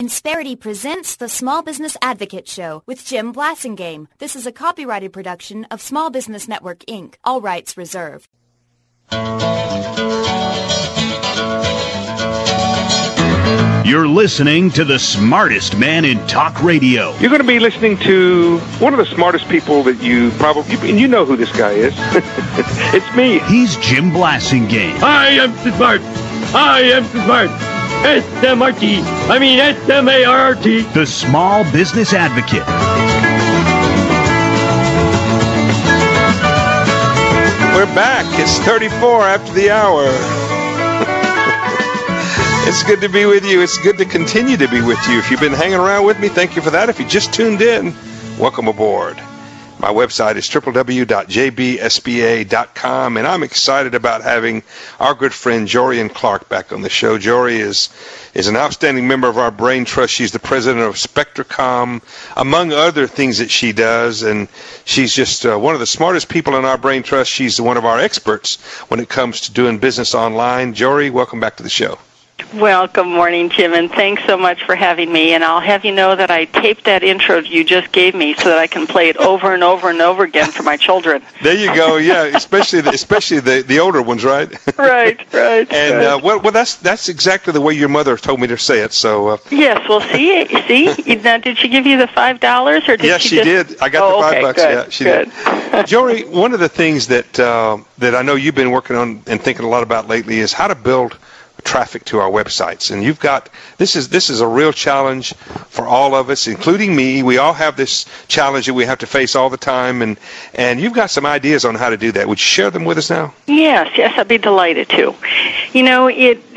Insperity presents the Small Business Advocate Show with Jim Blasingame. This is a copyrighted production of Small Business Network, Inc. All rights reserved. You're listening to the smartest man in talk radio. You're going to be listening to one of the smartest people that you probably, and you know who this guy is. It's me. He's Jim Blasingame. I am smart. I am smart. S-M-R-T. I mean S-M-A-R-T. The Small Business Advocate. We're back. It's 34 after the hour. It's good to be with you. It's good to continue to be with you. If you've been hanging around with me, thank you for that. If you just tuned in, welcome aboard. My website is www.jbsba.com, and I'm excited about having our good friend Jorian Clark back on the show. Jory is an outstanding member of our Brain Trust. She's the president of SpectraCom, among other things that she does, and she's just one of the smartest people in our Brain Trust. She's one of our experts when it comes to doing business online. Jory, welcome back to the show. Well, good morning, Jim, and thanks so much for having me. And I'll have you know that I taped that intro you just gave me so that I can play it over and over and over again for my children. There you go. Yeah, especially the older ones, right? Right. And well, that's exactly the way your mother told me to say it. So yes, well, see. Now, did she give you the $5 or did yes, she did. I got the $5. Good, yeah, she good. did. Jory, one of the things that I know you've been working on and thinking a lot about lately is how to build traffic to our websites, and you've got this is a real challenge for all of us, including me. We all have this challenge that we have to face all the time, and you've got some ideas on how to do that. Would you share them with us now? Yes, I'd be delighted to. You know,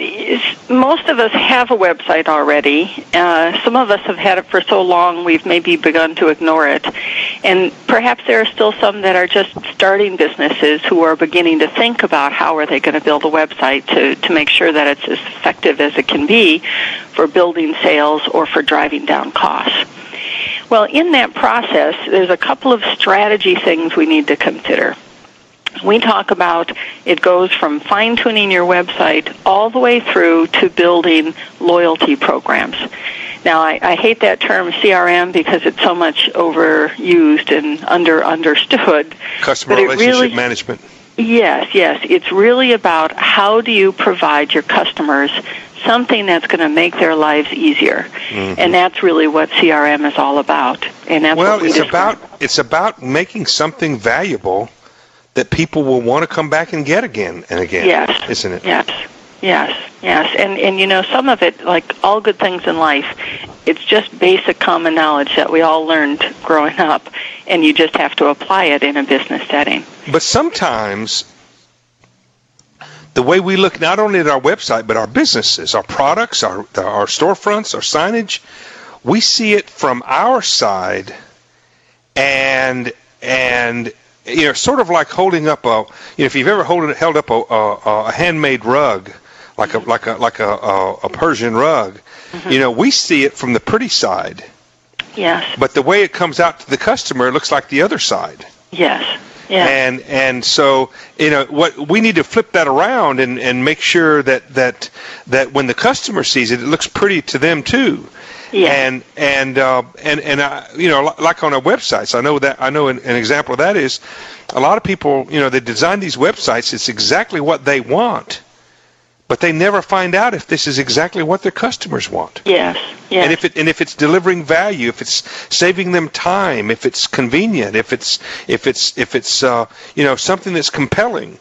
most of us have a website already. Some of us have had it for so long we've maybe begun to ignore it, and perhaps there are still some that are just starting businesses who are beginning to think about how are they going to build a website to make sure that it's as effective as it can be for building sales or for driving down costs. Well, in that process, there's a couple of strategy things we need to consider. We talk about it goes from fine-tuning your website all the way through to building loyalty programs. Now, I hate that term CRM because it's so much overused and understood. Customer relationship management. Yes. It's really about how do you provide your customers something that's going to make their lives easier. Mm-hmm. And that's really what CRM is all about. And that's what it's about making something valuable that people will want to come back and get again and again. Yes. Isn't it? Yes. And you know, some of it, like all good things in life, it's just basic common knowledge that we all learned growing up, and you just have to apply it in a business setting. But sometimes the way we look not only at our website, but our businesses, our products, our storefronts, our signage, we see it from our side, and you know, sort of like holding up if you've ever held up a handmade rug, like a Persian rug, mm-hmm. You know, we see it from the pretty side. Yes. But the way it comes out to the customer, it looks like the other side. Yes. Yeah. And so, you know, what we need to flip that around and make sure that when the customer sees it, it looks pretty to them too. Yeah. And you know, like on our websites, I know an example of that is a lot of people, you know, they design these websites. It's exactly what they want, but they never find out if this is exactly what their customers want. Yes. And if it's delivering value, if it's saving them time, if it's convenient, if it's you know, something that's compelling,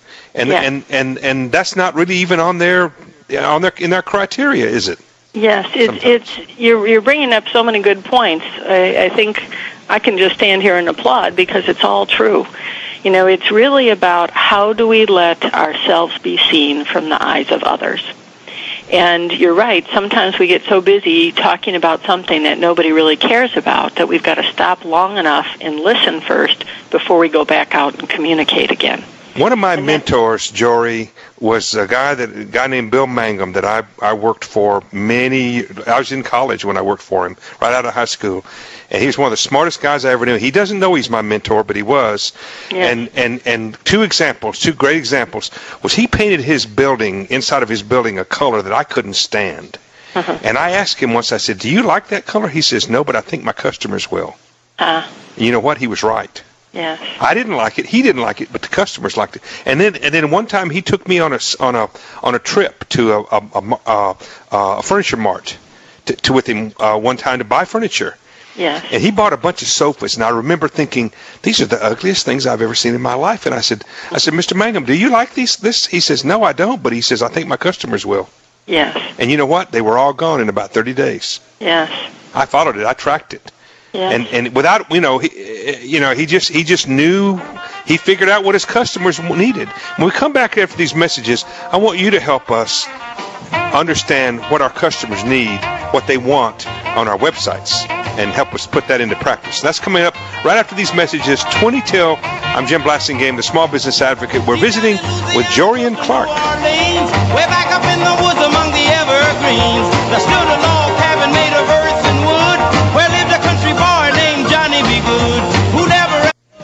and that's not really even in their criteria, is it? Yes, you're bringing up so many good points. I think I can just stand here and applaud because it's all true. You know, it's really about how do we let ourselves be seen from the eyes of others. And you're right, sometimes we get so busy talking about something that nobody really cares about that we've got to stop long enough and listen first before we go back out and communicate again. One of my mentors, Jory, was a guy named Bill Mangum that I worked for I was in college when I worked for him, right out of high school. And he was one of the smartest guys I ever knew. He doesn't know he's my mentor, but he was. Yes. And two great examples, was he painted his building, inside of his building, a color that I couldn't stand. And I asked him once, I said, do you like that color? He says, no, but I think my customers will. You know what? He was right. Yes. I didn't like it. He didn't like it, but the customers liked it. And then one time he took me on a trip to a furniture mart with him one time to buy furniture. Yes. And he bought a bunch of sofas, and I remember thinking, these are the ugliest things I've ever seen in my life. And I said, Mr. Mangum, do you like this? He says, no, I don't. But he says, I think my customers will. Yes. And you know what? They were all gone in about 30 days. Yes. I followed it. I tracked it. Yes. And without, he just knew, he figured out what his customers needed. When we come back after these messages, I want you to help us understand what our customers need, what they want on our websites, and help us put that into practice. That's coming up right after these messages. 20 till. I'm Jim Blasingame, the Small Business Advocate. We're visiting with Jorian Clark. Way back up in the woods among the evergreens, there stood a log cabin made of earth and wood, where lived a country boy named Johnny B. Good, who never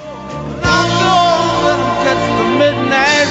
catch the midnight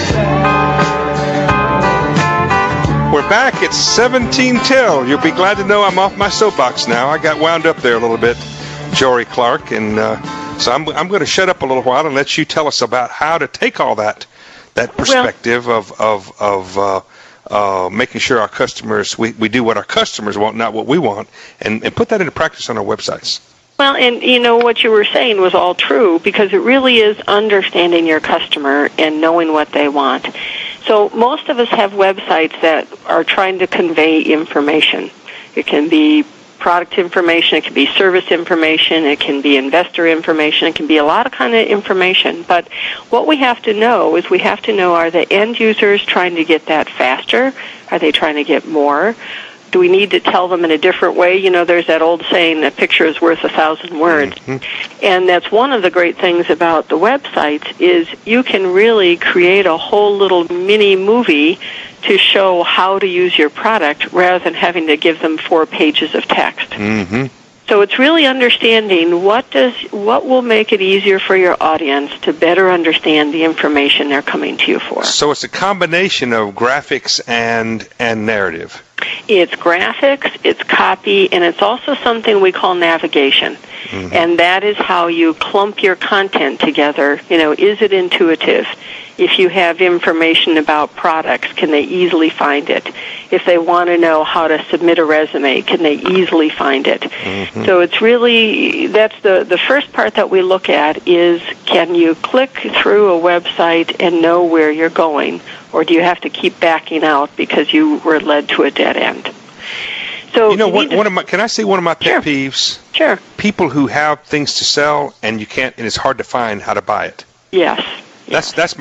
We're back at 17 till. You'll be glad to know I'm off my soapbox now. I got wound up there a little bit, Jory Clark, and so I'm going to shut up a little while and let you tell us about how to take all that perspective of making sure our customers, we do what our customers want, not what we want, and put that into practice on our websites. Well, and what you were saying was all true, because it really is understanding your customer and knowing what they want. So most of us have websites that are trying to convey information. It can be product information, it can be service information, it can be investor information, it can be a lot of kind of information. But what we have to know is are the end users trying to get that faster? Are they trying to get more? Do we need to tell them in a different way? There's that old saying, a picture is worth 1,000 words. Mm-hmm. And that's one of the great things about the websites is you can really create a whole little mini movie to show how to use your product rather than having to give them 4 pages of text. Mm-hmm. So it's really understanding what will make it easier for your audience to better understand the information they're coming to you for. So it's a combination of graphics and narrative. It's graphics, it's copy, and it's also something we call navigation. Mm-hmm. And that is how you clump your content together. Is it intuitive? If you have information about products, can they easily find it? If they want to know how to submit a resume, can they easily find it? Mm-hmm. So it's really, that's the first part that we look at is, can you click through a website and know where you're going? Or do you have to keep backing out because you were led to a dead end? So can I say one of my pet peeves? Sure. People who have things to sell and and it's hard to find how to buy it. Yes. That's the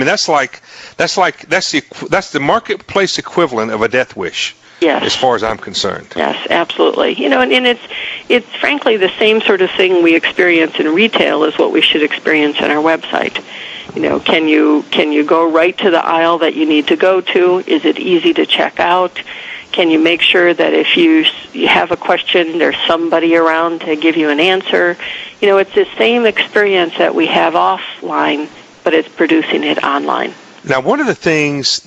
marketplace equivalent of a death wish. Yes. As far as I'm concerned. Yes, absolutely. And it's frankly the same sort of thing we experience in retail is what we should experience on our website. Can you go right to the aisle that you need to go to? Is it easy to check out? Can you make sure that if you have a question, there's somebody around to give you an answer? It's the same experience that we have offline, but it's producing it online. Now, one of the things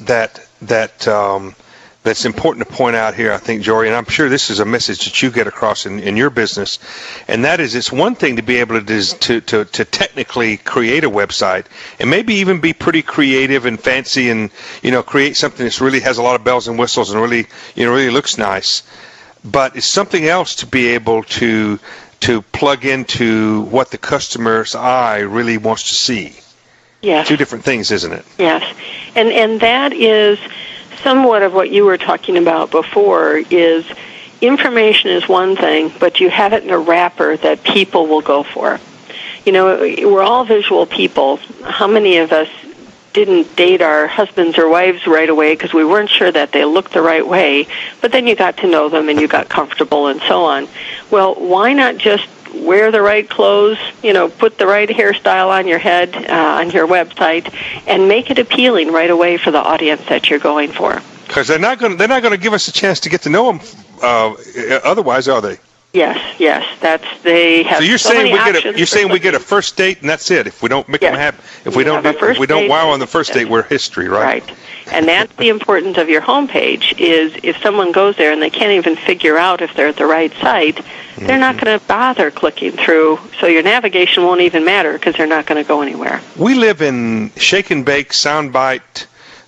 that's important to point out here, I think, Jory, and I'm sure this is a message that you get across in your business, and that is it's one thing to be able to technically create a website and maybe even be pretty creative and fancy and, create something that really has a lot of bells and whistles and really looks nice. But it's something else to be able to plug into what the customer's eye really wants to see. Yes. 2 different things, isn't it? Yes. And that is somewhat of what you were talking about before is information is one thing, but you have it in a wrapper that people will go for. We're all visual people. How many of us didn't date our husbands or wives right away because we weren't sure that they looked the right way, but then you got to know them and you got comfortable and so on? Well, why not just wear the right clothes, put the right hairstyle on your head, on your website, and make it appealing right away for the audience that you're going for. Because they're not going to give us a chance to get to know them otherwise, are they? Yes. They have. So you're so saying many we get a first date and that's it. If we don't make them happy, if we don't wow on the first date, we're history, right? Right. And that's the importance of your homepage. Is if someone goes there and they can't even figure out if they're at the right site, they're not going to bother clicking through. So your navigation won't even matter because they're not going to go anywhere. We live in shake and bake, soundbite,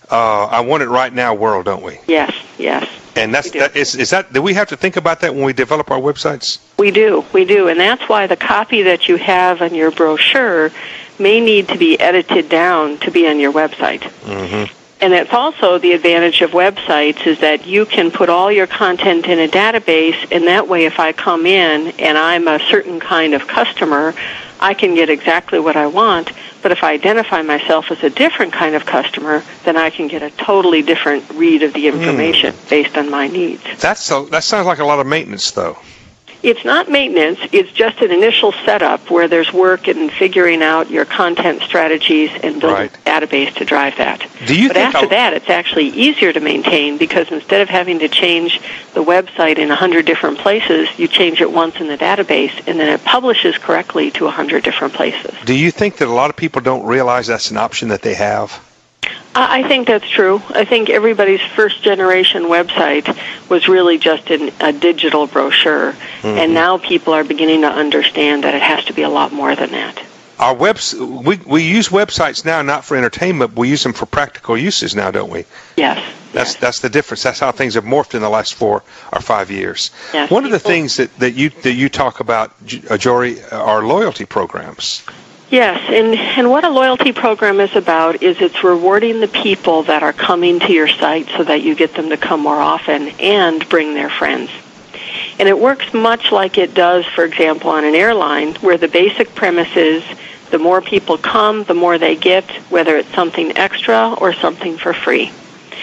I want it right now world, don't we? Yes. And do we have to think about that when we develop our websites? We do, and that's why the copy that you have on your brochure may need to be edited down to be on your website. Mm-hmm. And it's also the advantage of websites is that you can put all your content in a database, and that way if I come in and I'm a certain kind of customer, I can get exactly what I want. But if I identify myself as a different kind of customer, then I can get a totally different read of the information based on my needs. That sounds like a lot of maintenance, though. It's not maintenance. It's just an initial setup where there's work in figuring out your content strategies and building a database to drive that. But after that, it's actually easier to maintain because instead of having to change the website in 100 different places, you change it once in the database, and then it publishes correctly to 100 different places. Do you think that a lot of people don't realize that's an option that they have? I think that's true. I think everybody's first-generation website was really just a digital brochure, and now people are beginning to understand that it has to be a lot more than that. Our we use websites now not for entertainment, we use them for practical uses now, don't we? Yes. That's the difference. That's how things have morphed in the last 4 or 5 years. Yes, one of the things that you talk about, Jory, are loyalty programs. Yes, and what a loyalty program is about is it's rewarding the people that are coming to your site so that you get them to come more often and bring their friends. And it works much like it does, for example, on an airline, where the basic premise is the more people come, the more they get, whether it's something extra or something for free.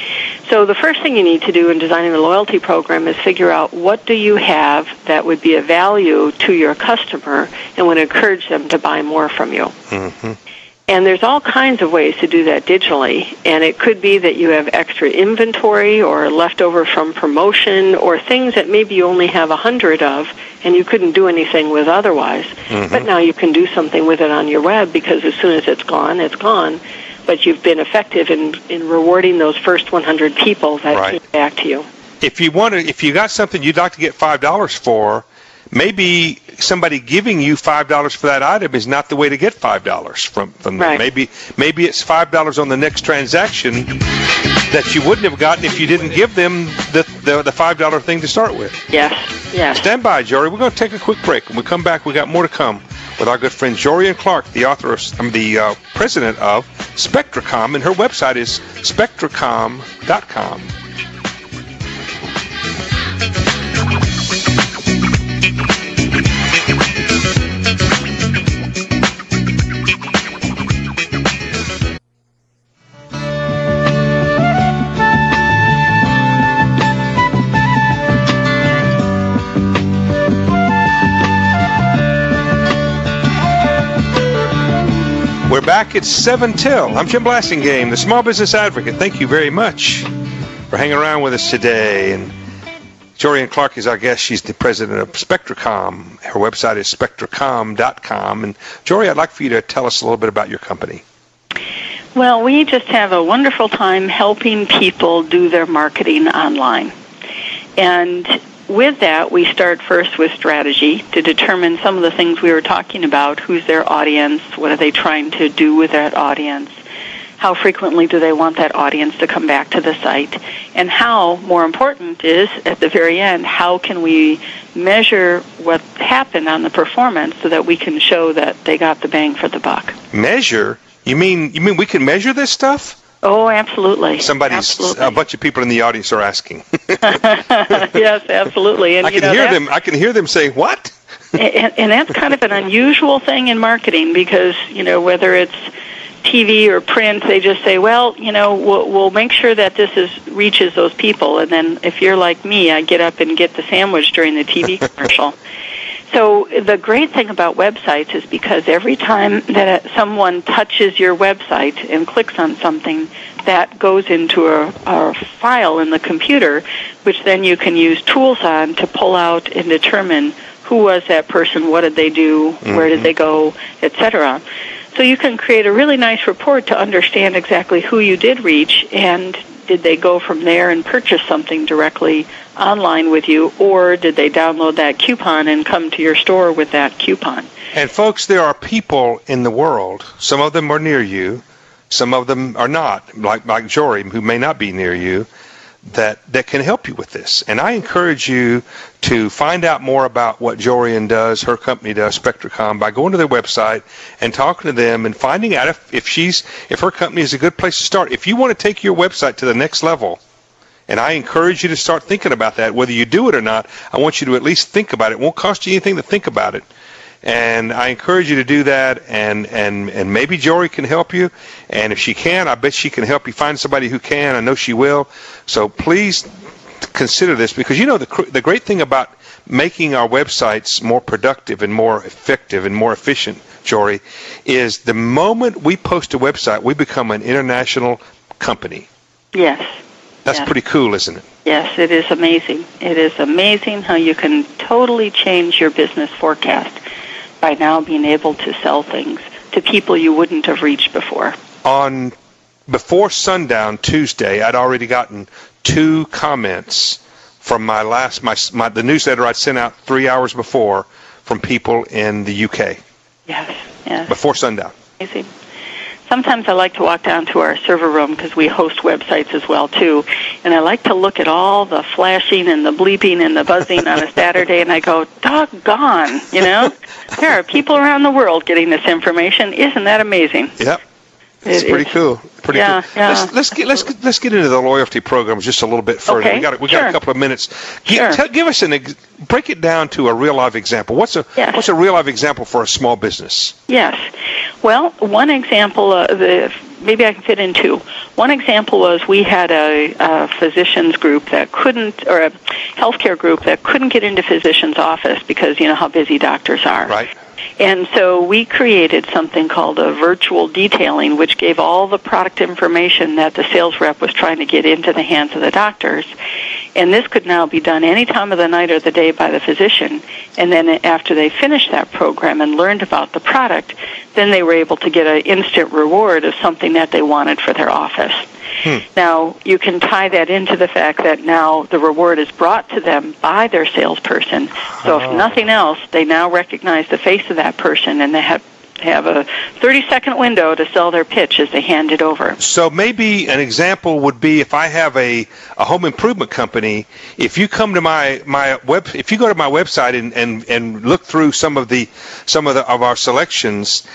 So the first thing you need to do in designing a loyalty program is figure out what do you have that would be of value to your customer and would encourage them to buy more from you. Mm-hmm. And there's all kinds of ways to do that digitally. And it could be that you have extra inventory or leftover from promotion or things that maybe you only have 100 of and you couldn't do anything with otherwise. Mm-hmm. But now you can do something with it on your web because as soon as it's gone, it's gone. But you've been effective in rewarding those first 100 people that came back to you. If you got something you'd like to get $5 for, maybe somebody giving you $5 for that item is not the way to get $5 from them. Right. Maybe it's $5 on the next transaction that you wouldn't have gotten if you didn't give them the $5 thing to start with. Yes. Stand by, Jory. We're going to take a quick break. When we come back, we got more to come with our good friend Jorian Clark, the president of SpectraCom, and her website is spectracom.com. We're back at 7 till. I'm Jim Blasingame, the Small Business Advocate. Thank you very much for hanging around with us today. And Jorian Clark is our guest. She's the president of SpectraCom. Her website is spectracom.com. And Jory, I'd like for you to tell us a little bit about your company. Well, we just have a wonderful time helping people do their marketing online. And with that, we start first with strategy to determine some of the things we were talking about. Who's their audience? What are they trying to do with that audience? How frequently do they want that audience to come back to the site? And how, more important is, at the very end, how can we measure what happened on the performance so that we can show that they got the bang for the buck? Measure? You mean we can measure this stuff? Oh, absolutely. A bunch of people in the audience are asking. Yes, absolutely. And I can hear them say, "What?" and that's kind of an unusual thing in marketing because, whether it's TV or print, they just say, well, we'll make sure that this reaches those people. And then if you're like me, I get up and get the sandwich during the TV commercial. So the great thing about websites is because every time that someone touches your website and clicks on something, that goes into a file in the computer, which then you can use tools on to pull out and determine who was that person, what did they do, where did they go, etc. So you can create a really nice report to understand exactly who you did reach, and did they go from there and purchase something directly online with you, or did they download that coupon and come to your store with that coupon? And folks, there are people in the world, some of them are near you, some of them are not, like Jory, who may not be near you, that can help you with this. And I encourage you to find out more about what Jorian does, her company does, SpectraCom, by going to their website and talking to them and finding out if her company is a good place to start. If you want to take your website to the next level, and I encourage you to start thinking about that, whether you do it or not, I want you to at least think about it. It won't cost you anything to think about it. And I encourage you to do that, and maybe Jory can help you. And if she can, I bet she can help you find somebody who can. I know she will. So please consider this, because the great thing about making our websites more productive and more effective and more efficient, Jory, is the moment we post a website, we become an international company. Yes. That's pretty cool, isn't it? Yes, it is amazing. It is amazing how you can totally change your business forecast by now being able to sell things to people you wouldn't have reached before. Before sundown Tuesday, I'd already gotten 2 comments from the newsletter I'd sent out 3 hours before from people in the UK. Yes. Before sundown. Amazing. Sometimes I like to walk down to our server room because we host websites as well, too, and I like to look at all the flashing and the bleeping and the buzzing on a Saturday, and I go, doggone, there are people around the world getting this information. Isn't that amazing? Yep. It's pretty cool. Pretty cool. Yeah. Let's get into the loyalty programs just a little bit further. Okay. We got a couple of minutes. Give us break it down to a real life example. What's a real life example for a small business? Yes. Well, one example, maybe I can fit in 2. One example was we had a physicians group that couldn't, or a healthcare group that couldn't get into physician's office because you know how busy doctors are. Right. And so we created something called a virtual detailing, which gave all the product information that the sales rep was trying to get into the hands of the doctors. And this could now be done any time of the night or the day by the physician. And then after they finished that program and learned about the product, then they were able to get an instant reward of something that they wanted for their office. Now, you can tie that into the fact that now the reward is brought to them by their salesperson. So if nothing else, they now recognize the face of that person, and they have a 30-second window to sell their pitch as they hand it over. So maybe an example would be if I have a home improvement company. If you come to if you go to my website and look through some of our selections,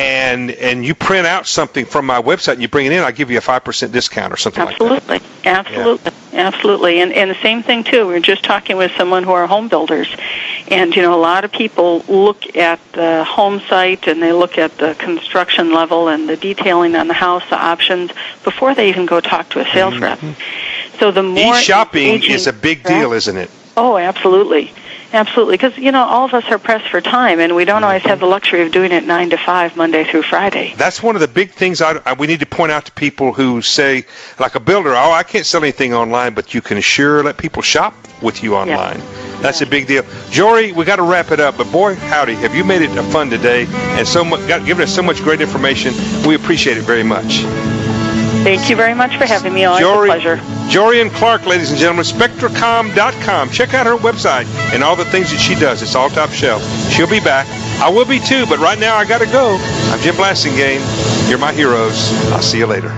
and you print out something from my website and you bring it in, I'll give you a 5% discount or something like that. Absolutely. And the same thing too. We were just talking with someone who are home builders, and a lot of people look at the home site and they look at the construction level and the detailing on the house, the options, before they even go talk to a sales rep. So the more e-shopping is a big deal, isn't it? Oh, absolutely. Absolutely, because, all of us are pressed for time, and we don't always have the luxury of doing it 9 to 5, Monday through Friday. That's one of the big things we need to point out to people who say, like a builder, I can't sell anything online, but you can sure let people shop with you online. Yeah. That's a big deal. Jory, we got to wrap it up, but boy, howdy, have you made it a fun today, and given us so much great information. We appreciate it very much. Thank you very much for having me. Always a pleasure. Jorian Clark, ladies and gentlemen, SpectraCom.com. Check out her website and all the things that she does. It's all top shelf. She'll be back. I will be too, but right now I got to go. I'm Jim Blasingame. You're my heroes. I'll see you later.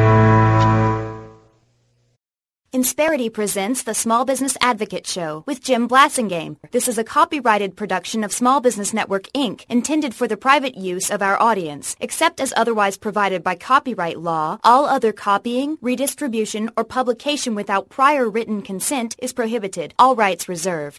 Insperity presents the Small Business Advocate Show with Jim Blasingame. This is a copyrighted production of Small Business Network, Inc., intended for the private use of our audience. Except as otherwise provided by copyright law, all other copying, redistribution, or publication without prior written consent is prohibited. All rights reserved.